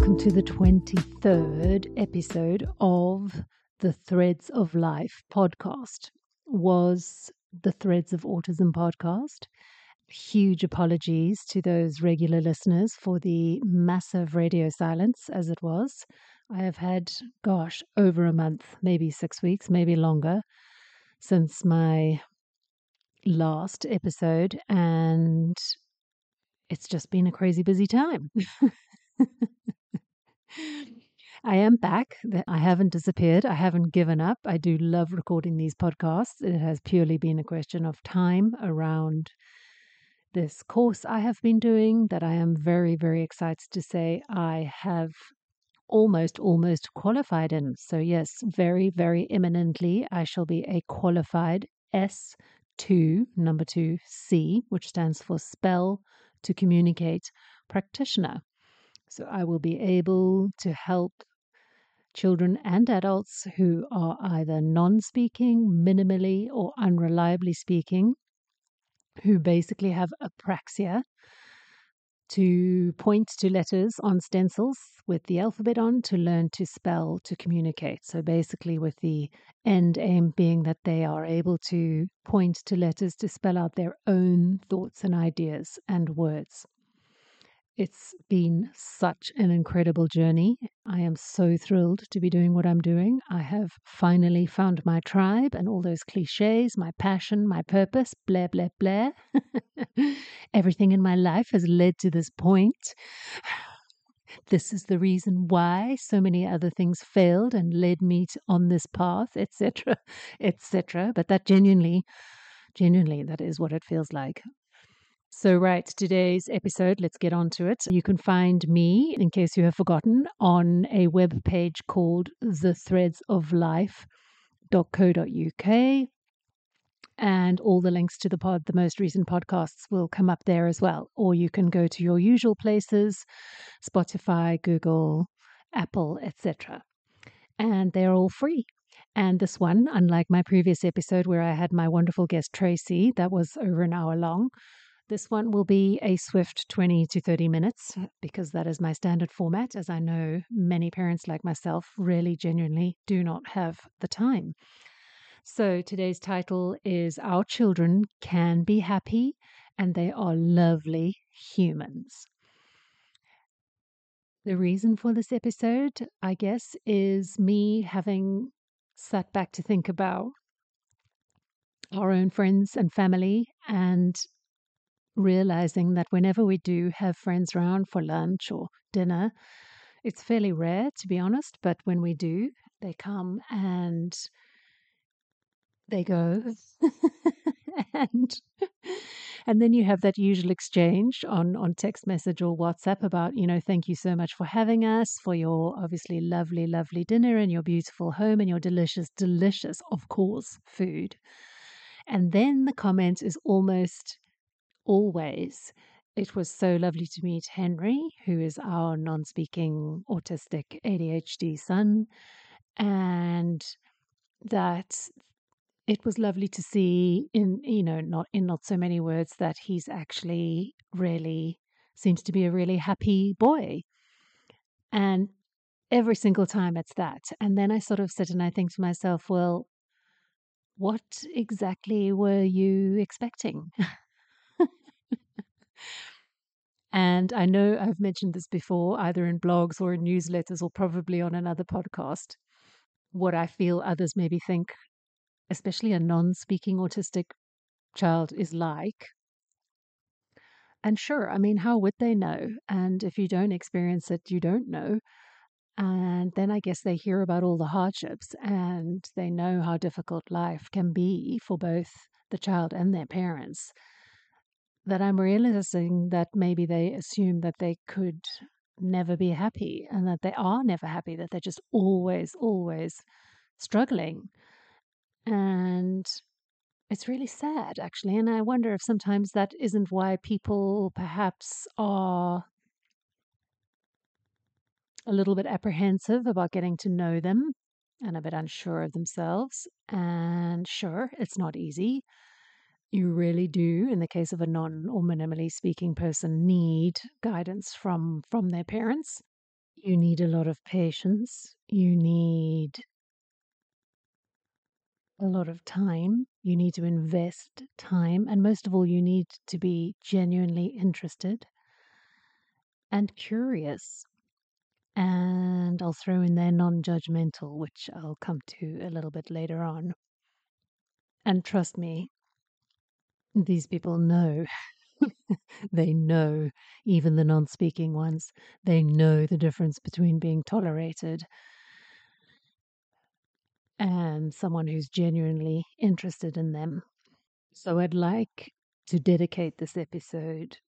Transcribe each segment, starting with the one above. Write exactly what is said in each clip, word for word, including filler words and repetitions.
welcome to the twenty-third episode of the Threads of Life podcast. Was the Threads of Autism podcast. Huge apologies to those regular listeners for the massive radio silence as it was. I have had, gosh, over a month, maybe six weeks, maybe longer, since my last episode, and it's just been a crazy busy time. I am back. I haven't disappeared. I haven't given up. I do love recording these podcasts. It has purely been a question of time around this course I have been doing that I am very, very excited to say I have almost, almost qualified in. So yes, very, very imminently, I shall be a qualified S two, number two, C, which stands for Spell to Communicate Practitioner. So I will be able to help children and adults who are either non-speaking, minimally, or unreliably speaking, who basically have apraxia, to point to letters on stencils with the alphabet on to learn to spell to communicate. So basically with the end aim being that they are able to point to letters to spell out their own thoughts and ideas and words. It's been such an incredible journey. I am so thrilled to be doing what I'm doing. I have finally found my tribe and all those cliches, my passion, my purpose, blah, blah, blah. Everything in my life has led to this point. This is the reason why so many other things failed and led me to, on this path, et cetera, et cetera. But that genuinely, genuinely, that is what it feels like. So, right, today's episode, let's get on to it. You can find me, in case you have forgotten, on a web page called the threads of life dot co dot uk. And all the links to the pod, the most recent podcasts will come up there as well. Or you can go to your usual places, Spotify, Google, Apple, et cetera. And they're all free. And this one, unlike my previous episode where I had my wonderful guest Tracy, that was over an hour long, this one will be a swift twenty to thirty minutes because that is my standard format, as I know many parents like myself really genuinely do not have the time. So today's title is Our Children Can Be Happy and They Are Lovely Humans. The reason for this episode, I guess, is me having sat back to think about our own friends and family and realizing that whenever we do have friends around for lunch or dinner, it's fairly rare, to be honest, but when we do, they come and they go. and and then you have that usual exchange on, on text message or WhatsApp about, you know, thank you so much for having us, for your obviously lovely, lovely dinner and your beautiful home and your delicious, delicious, of course, food. And then the comment is almost always, it was so lovely to meet Henry, who is our non-speaking autistic A D H D son, and that it was lovely to see in, you know, not in not so many words, that he's actually really seems to be a really happy boy. And every single time it's that. And then I sort of sit and I think to myself, well, what exactly were you expecting? And I know I've mentioned this before, either in blogs or in newsletters or probably on another podcast, what I feel others maybe think, especially a non-speaking autistic child, is like. And sure, I mean, how would they know? And if you don't experience it, you don't know. And then I guess they hear about all the hardships and they know how difficult life can be for both the child and their parents. That I'm realizing that maybe they assume that they could never be happy and that they are never happy, that they're just always, always struggling. And it's really sad, actually. And I wonder if sometimes that isn't why people perhaps are a little bit apprehensive about getting to know them and a bit unsure of themselves. And sure, it's not easy. You really do, in the case of a non or minimally speaking person, need guidance from from their parents. You need a lot of patience. You need a lot of time. You need to invest time. And most of all, you need to be genuinely interested and curious. And I'll throw in there non judgmental, which I'll come to a little bit later on. And trust me, these people know. They know, even the non speaking ones, they know the difference between being tolerated and someone who's genuinely interested in them. So I'd like to dedicate this episode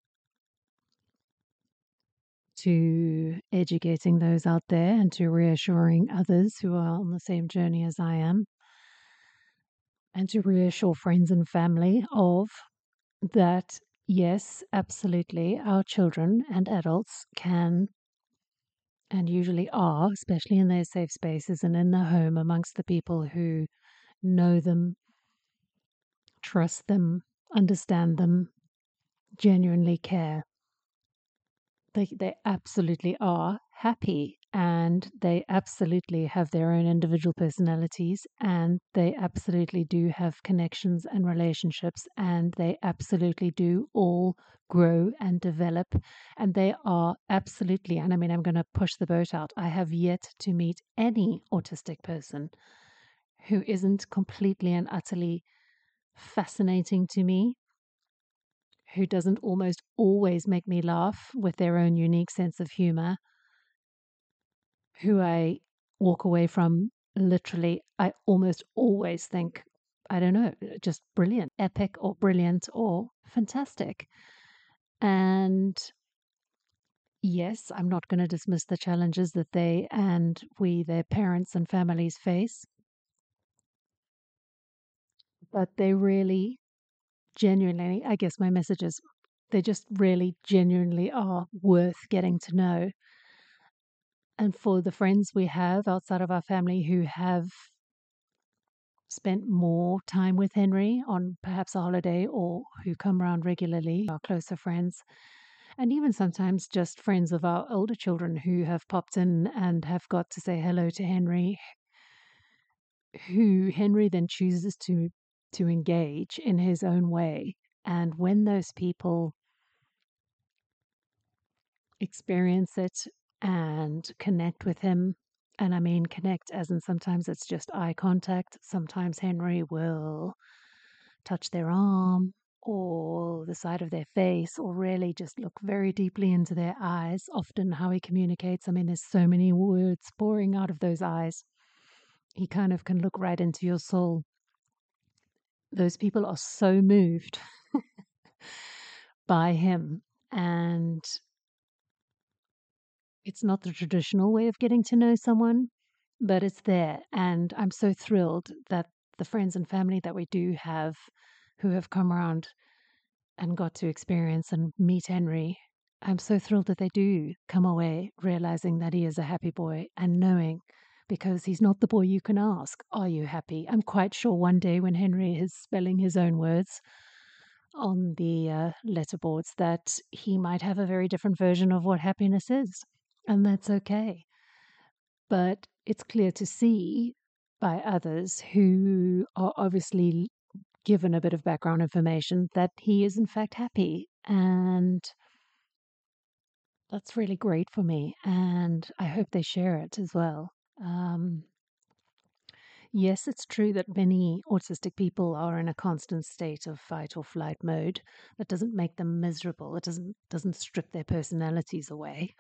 to educating those out there and to reassuring others who are on the same journey as I am, and to reassure friends and family of that, yes, absolutely, our children and adults can and usually are, especially in their safe spaces and in the home amongst the people who know them, trust them, understand them, genuinely care. They, they absolutely are happy, and they absolutely have their own individual personalities, and they absolutely do have connections and relationships, and they absolutely do all grow and develop, and they are absolutely, and I mean, I'm going to push the boat out. I have yet to meet any autistic person who isn't completely and utterly fascinating to me, who doesn't almost always make me laugh with their own unique sense of humor, who I walk away from literally, I almost always think, I don't know, just brilliant, epic or brilliant or fantastic. And yes, I'm not going to dismiss the challenges that they and we, their parents and families face, but they really genuinely, I guess my message is, they just really genuinely are worth getting to know. And for the friends we have outside of our family who have spent more time with Henry on perhaps a holiday or who come around regularly, our closer friends, and even sometimes just friends of our older children who have popped in and have got to say hello to Henry, who Henry then chooses to to engage in his own way. And when those people experience it and connect with him, and I mean connect as in sometimes it's just eye contact, sometimes Henry will touch their arm or the side of their face, or really just look very deeply into their eyes. Often, how he communicates, I mean, there's so many words pouring out of those eyes. He kind of can look right into your soul. Those people are so moved by him. And it's not the traditional way of getting to know someone, but it's there. And I'm so thrilled that the friends and family that we do have who have come around and got to experience and meet Henry, I'm so thrilled that they do come away realizing that he is a happy boy and knowing, because he's not the boy you can ask, are you happy? I'm quite sure one day when Henry is spelling his own words on the uh, letterboards that he might have a very different version of what happiness is. And that's okay. But it's clear to see by others who are obviously given a bit of background information that he is in fact happy. And that's really great for me. And I hope they share it as well. Um, yes, it's true that many autistic people are in a constant state of fight or flight mode. That doesn't make them miserable. It doesn't doesn't strip their personalities away.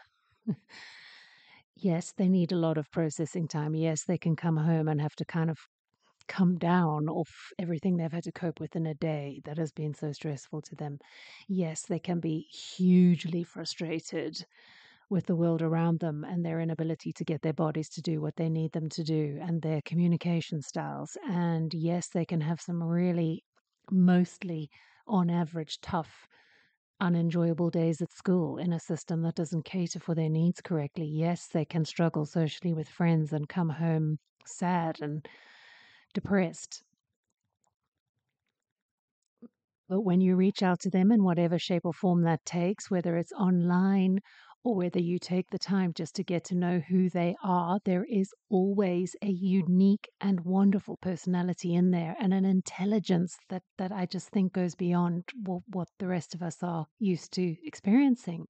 Yes, they need a lot of processing time. Yes, they can come home and have to kind of come down off everything they've had to cope with in a day that has been so stressful to them. Yes, they can be hugely frustrated with the world around them and their inability to get their bodies to do what they need them to do and their communication styles. And yes, they can have some really, mostly on average, tough, unenjoyable days at school in a system that doesn't cater for their needs correctly. Yes, they can struggle socially with friends and come home sad and depressed. But when you reach out to them in whatever shape or form that takes, whether it's online or whether you take the time just to get to know who they are, there is always a unique and wonderful personality in there and an intelligence that, that I just think goes beyond what, what the rest of us are used to experiencing.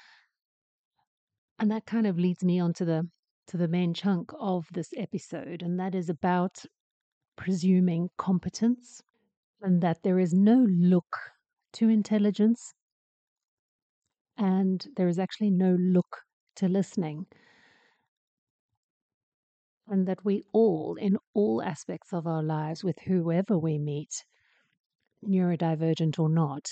And that kind of leads me on to the to the main chunk of this episode, and that is about presuming competence and that there is no look to intelligence and there is actually no look to listening. And that we all, in all aspects of our lives, with whoever we meet, neurodivergent or not,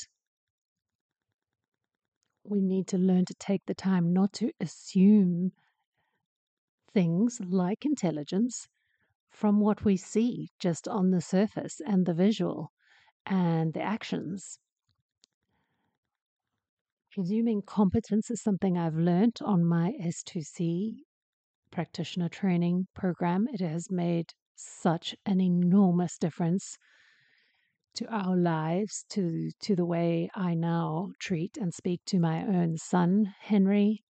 we need to learn to take the time not to assume things like intelligence from what we see just on the surface and the visual and the actions. Presuming competence is something I've learned on my S two C practitioner training program. It has made such an enormous difference to our lives, to, to the way I now treat and speak to my own son, Henry.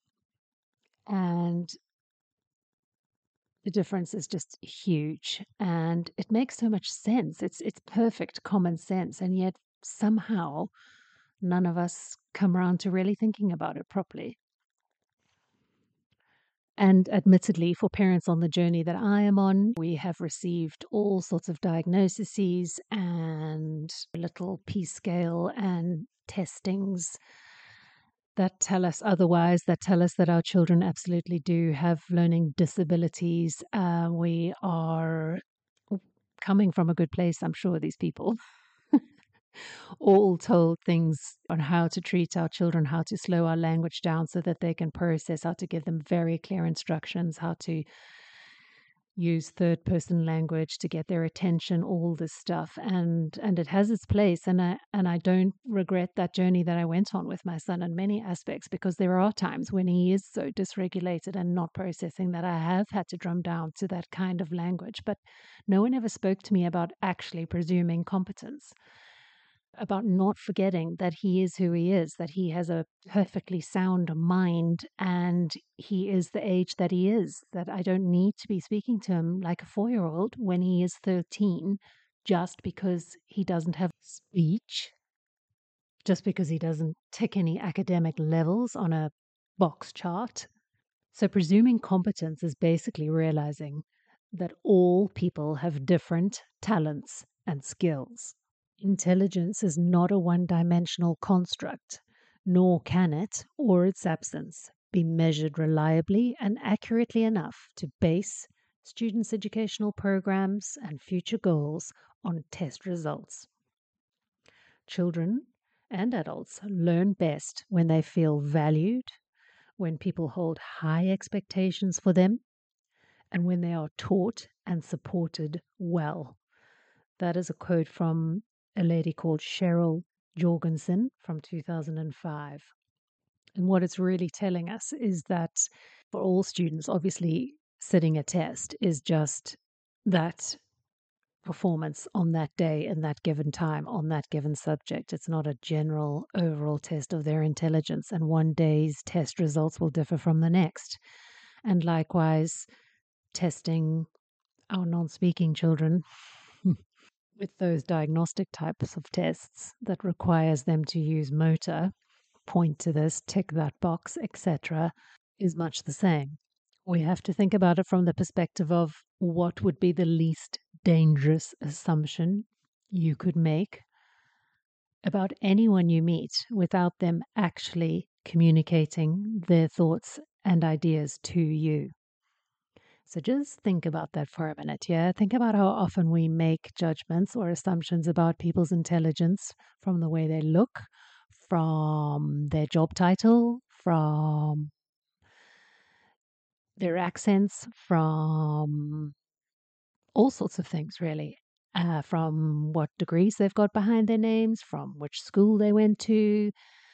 And the difference is just huge. And it makes so much sense. It's it's perfect common sense. And yet somehow none of us come around to really thinking about it properly. And admittedly, for parents on the journey that I am on, we have received all sorts of diagnoses and little P scale and testings that tell us otherwise, that tell us that our children absolutely do have learning disabilities. Uh, we are coming from a good place, I'm sure, these people. All told things on how to treat our children, how to slow our language down so that they can process, how to give them very clear instructions, how to use third person language to get their attention, all this stuff. And and it has its place. And I and I don't regret that journey that I went on with my son in many aspects, because there are times when he is so dysregulated and not processing that I have had to drum down to that kind of language. But no one ever spoke to me about actually presuming competence, about not forgetting that he is who he is, that he has a perfectly sound mind and he is the age that he is, that I don't need to be speaking to him like a four year old when he is thirteen, just because he doesn't have speech, just because he doesn't tick any academic levels on a box chart. So, presuming competence is basically realizing that all people have different talents and skills. Intelligence is not a one dimensional construct, nor can it, or its absence, be measured reliably and accurately enough to base students' educational programs and future goals on test results. Children and adults learn best when they feel valued, when people hold high expectations for them, and when they are taught and supported well. That is a quote from a lady called Cheryl Jorgensen from two thousand five. And what it's really telling us is that for all students, obviously, sitting a test is just that performance on that day in that given time on that given subject. It's not a general overall test of their intelligence, and one day's test results will differ from the next. And likewise, testing our non speaking children with those diagnostic types of tests that requires them to use motor, point to this, tick that box, et cetera, is much the same. We have to think about it from the perspective of what would be the least dangerous assumption you could make about anyone you meet without them actually communicating their thoughts and ideas to you. So just think about that for a minute, yeah? Think about how often we make judgments or assumptions about people's intelligence from the way they look, from their job title, from their accents, from all sorts of things, really. Uh, from what degrees they've got behind their names, from which school they went to,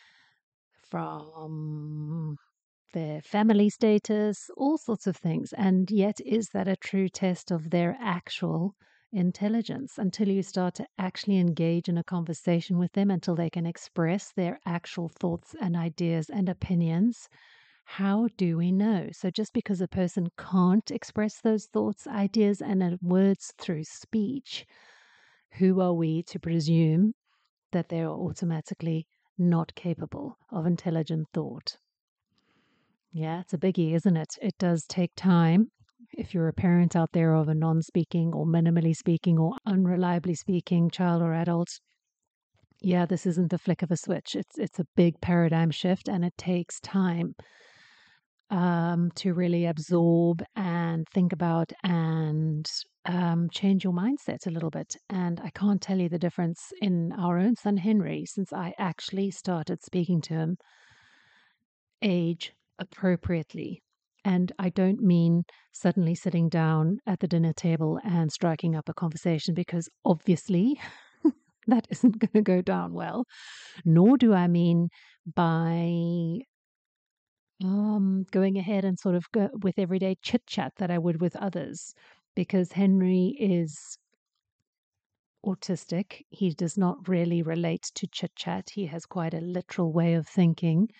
from their family status, all sorts of things. And yet, is that a true test of their actual intelligence until you start to actually engage in a conversation with them, until they can express their actual thoughts and ideas and opinions. How do we know? So, just because a person can't express those thoughts, ideas, and uh, words through speech, who are we to presume that they are automatically not capable of intelligent thought? Yeah, it's a biggie, isn't it? It does take time. If you're a parent out there of a non speaking or minimally speaking or unreliably speaking child or adult, yeah, this isn't the flick of a switch. It's it's a big paradigm shift, and it takes time um, to really absorb and think about and um, change your mindset a little bit. And I can't tell you the difference in our own son Henry since I actually started speaking to him age appropriately. And I don't mean suddenly sitting down at the dinner table and striking up a conversation, because obviously that isn't going to go down well. Nor do I mean by um, going ahead and sort of go with everyday chit chat that I would with others, because Henry is autistic. He does not really relate to chit chat. He has quite a literal way of thinking.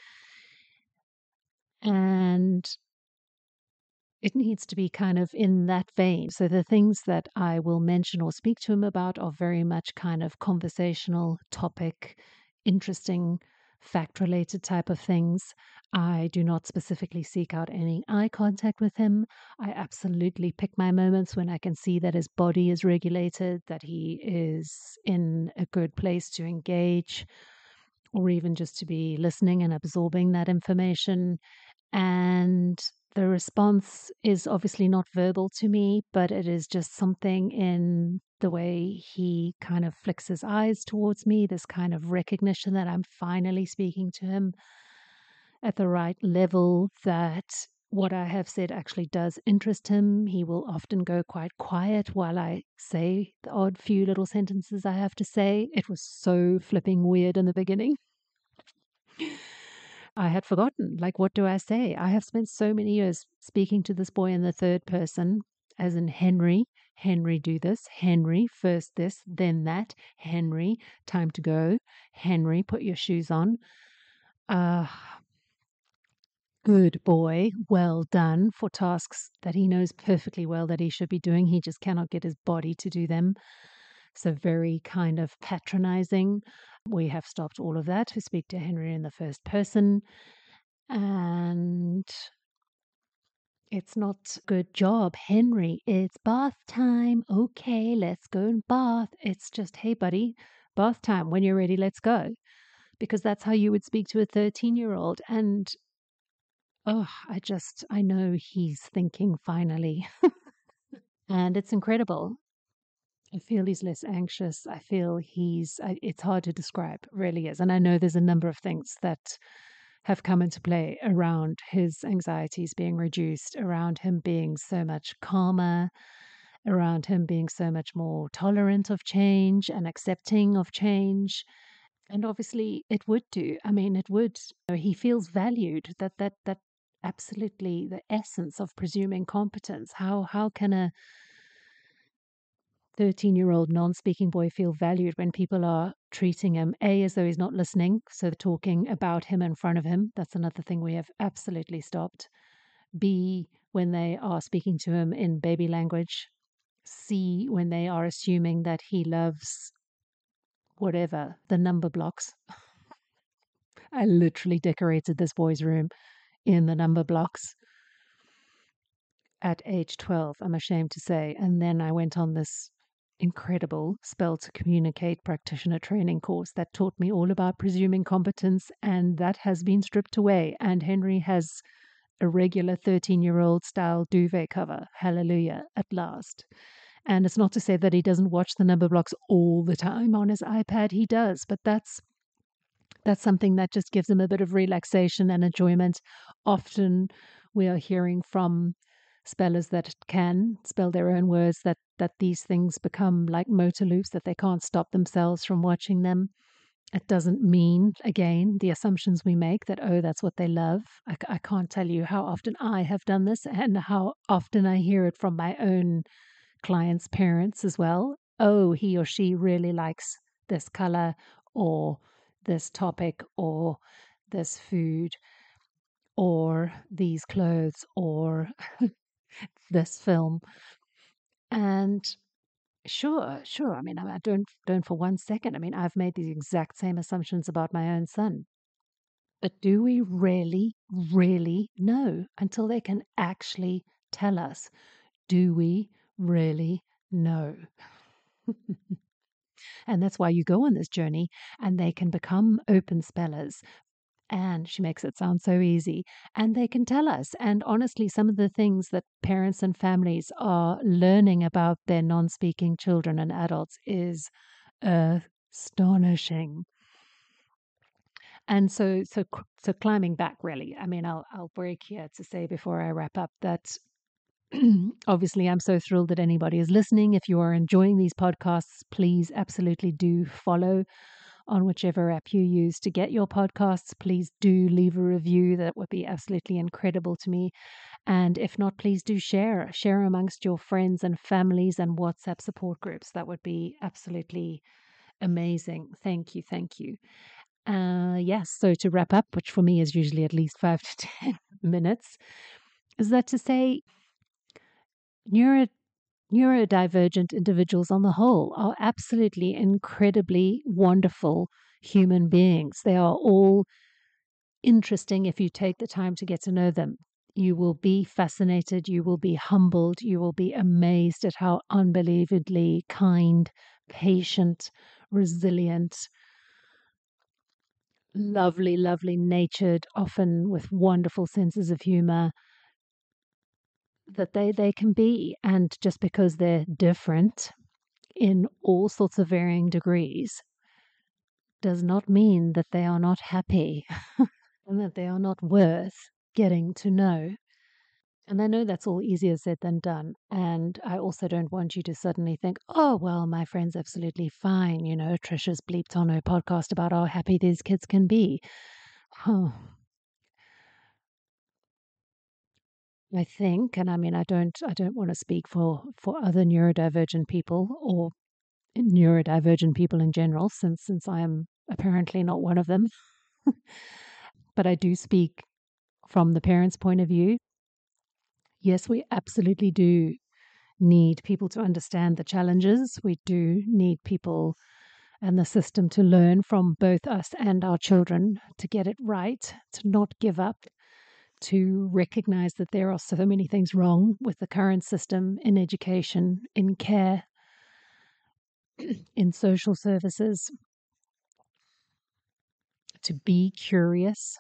And it needs to be kind of in that vein. So the things that I will mention or speak to him about are very much kind of conversational, topic, interesting, fact related type of things. I do not specifically seek out any eye contact with him. I absolutely pick my moments when I can see that his body is regulated, that he is in a good place to engage, or even just to be listening and absorbing that information. And the response is obviously not verbal to me, but it is just something in the way he kind of flicks his eyes towards me, this kind of recognition that I'm finally speaking to him at the right level, that what I have said actually does interest him. He will often go quite quiet while I say the odd few little sentences I have to say. It was so flipping weird in the beginning. I had forgotten. Like, what do I say? I have spent so many years speaking to this boy in the third person, as in Henry. Henry, do this. Henry, first this, then that. Henry, time to go. Henry, put your shoes on. Uh, good boy. Well done for tasks that he knows perfectly well that he should be doing. He just cannot get his body to do them. So, very kind of patronizing. We have stopped all of that to speak to Henry in the first person. And it's not good job, Henry. It's bath time. Okay, let's go and bath. It's just, hey, buddy, bath time. When you're ready, let's go. Because that's how you would speak to a thirteen year old. And oh, I just, I know he's thinking finally. And it's incredible. I feel he's less anxious. I feel he's, I- it's hard to describe, really is. And I know there's a number of things that have come into play around his anxieties being reduced, around him being so much calmer, around him being so much more tolerant of change and accepting of change. And obviously it would do. I mean, it would. You know, he feels valued. That that that absolutely the essence of presuming competence. How how can a thirteen year old non speaking boy feel valued when people are treating him, A, as though he's not listening? So they're talking about him in front of him. That's another thing we have absolutely stopped. B, when they are speaking to him in baby language. C, when they are assuming that he loves whatever, the number blocks. I literally decorated this boy's room in the number blocks at age twelve, I'm ashamed to say. And then I went on this incredible Spell to Communicate practitioner training course that taught me all about presuming competence, and that has been stripped away. And Henry has a regular thirteen year old style duvet cover. Hallelujah, at last. And it's not to say that he doesn't watch the number blocks all the time on his iPad. He does, but that's that's something that just gives him a bit of relaxation and enjoyment. Often we are hearing from spellers that can spell their own words, that that these things become like motor loops, that they can't stop themselves from watching them. It doesn't mean, again, the assumptions we make that, oh, that's what they love. I, I can't tell you how often I have done this and how often I hear it from my own clients' parents as well. Oh, he or she really likes this color or this topic or this food or these clothes or this film. And sure, sure. I mean, I I don't don't for one second. I mean, I've made these exact same assumptions about my own son. But do we really, really know until they can actually tell us? Do we really know? And that's why you go on this journey and they can become open spellers. And she makes it sound so easy. And they can tell us. And honestly, some of the things that parents and families are learning about their non speaking children and adults is astonishing. And so, so, so climbing back, really. I mean, I'll, I'll break here to say before I wrap up that obviously I'm so thrilled that anybody is listening. If you are enjoying these podcasts, please absolutely do follow on whichever app you use to get your podcasts. Please do leave a review. That would be absolutely incredible to me. And if not, please do share, share amongst your friends and families and WhatsApp support groups. That would be absolutely amazing. Thank you. Thank you. Uh, yes. So to wrap up, which for me is usually at least five to ten minutes, is that to say neuro, neurodivergent individuals on the whole are absolutely incredibly wonderful human beings. They are all interesting if you take the time to get to know them. You will be fascinated, you will be humbled, you will be amazed at how unbelievably kind, patient, resilient, lovely, lovely natured, often with wonderful senses of humor that they, they can be. And just because they're different in all sorts of varying degrees does not mean that they are not happy and that they are not worth getting to know. And I know that's all easier said than done. And I also don't want you to suddenly think, oh, well, my friend's absolutely fine. You know, Trisha's bleeped on her podcast about how happy these kids can be. Huh. I think, and I mean, I don't, I don't want to speak for for other neurodivergent people or neurodivergent people in general, since since I am apparently not one of them. But I do speak from the parents' point of view. Yes, we absolutely do need people to understand the challenges. We do need people and the system to learn from both us and our children to get it right, to not give up, to recognize that there are so many things wrong with the current system in education, in care, in social services, to be curious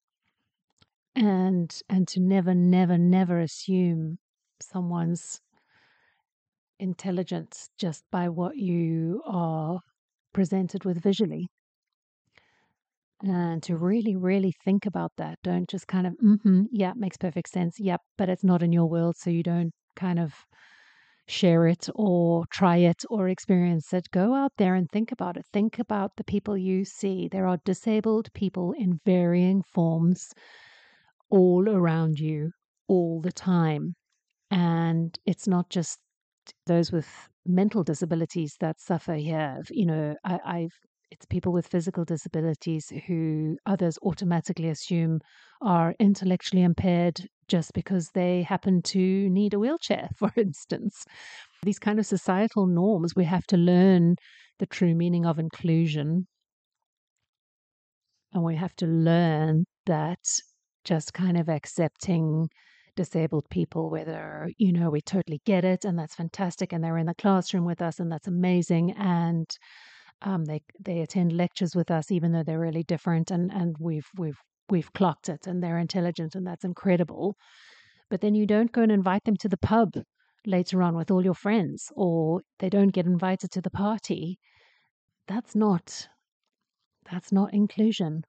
and and to never, never, never assume someone's intelligence just by what you are presented with visually. And to really, really think about that. Don't just kind of, mm-hmm, yeah, makes perfect sense. Yep, but it's not in your world, so you don't kind of share it or try it or experience it. Go out there and think about it. Think about the people you see. There are disabled people in varying forms all around you all the time. And it's not just those with mental disabilities that suffer here. You know, I, I've it's people with physical disabilities who others automatically assume are intellectually impaired just because they happen to need a wheelchair, for instance. These kind of societal norms, we have to learn the true meaning of inclusion. And we have to learn that just kind of accepting disabled people, whether, you know, we totally get it and that's fantastic and they're in the classroom with us and that's amazing. And um, they they attend lectures with us, even though they're really different, and and we've we've we've clocked it, and they're intelligent, and that's incredible. But then you don't go and invite them to the pub later on with all your friends, or they don't get invited to the party. That's not that's not inclusion.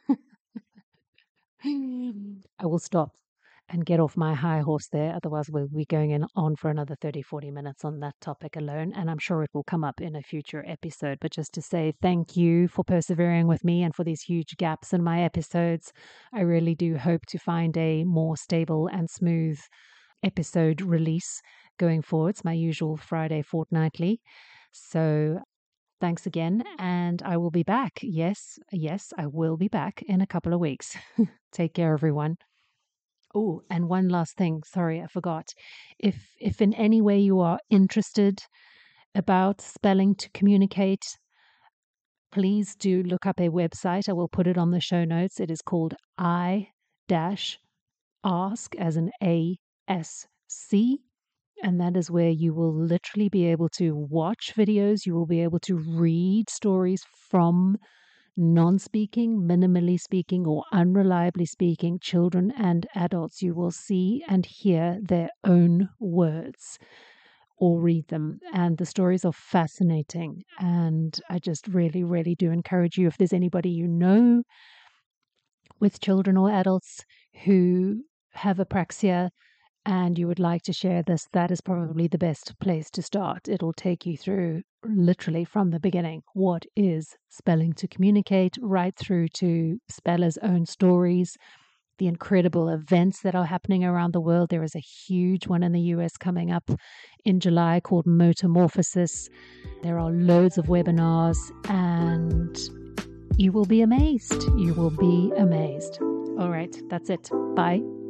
I will stop and get off my high horse there. Otherwise, we'll be going in on for another thirty, forty minutes on that topic alone. And I'm sure it will come up in a future episode. But just to say thank you for persevering with me and for these huge gaps in my episodes. I really do hope to find a more stable and smooth episode release going forwards, my usual Friday fortnightly. So thanks again, and I will be back. Yes, yes, I will be back in a couple of weeks. Take care, everyone. Oh, and one last thing. Sorry, I forgot. If if in any way you are interested about spelling to communicate, please do look up a website. I will put it on the show notes. It is called I dash ask as an A S C. And that is where you will literally be able to watch videos. You will be able to read stories from non-speaking, minimally speaking, or unreliably speaking children and adults. You will see and hear their own words or read them. And the stories are fascinating. And I just really, really do encourage you, if there's anybody you know with children or adults who have apraxia and you would like to share this, that is probably the best place to start. It'll take you through literally from the beginning. What is spelling to communicate, right through to spellers' own stories, the incredible events that are happening around the world. There is a huge one in the U S coming up in July called Motormorphosis. There are loads of webinars, and you will be amazed. You will be amazed. All right, that's it. Bye.